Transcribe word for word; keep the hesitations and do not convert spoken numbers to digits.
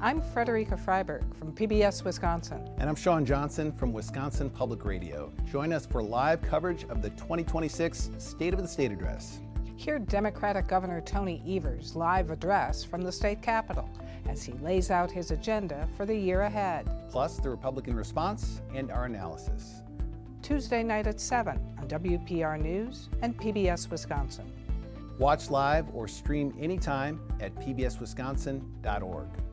I'm Frederica Freiberg from P B S Wisconsin. And I'm Sean Johnson from Wisconsin Public Radio. Join us for live coverage of the twenty twenty-six State of the State Address. Hear Democratic Governor Tony Evers' live address from the state capitol as he lays out his agenda for the year ahead. Plus the Republican response and our analysis. Tuesday night at seven on W P R News and P B S Wisconsin. Watch live or stream anytime at p b s wisconsin dot org.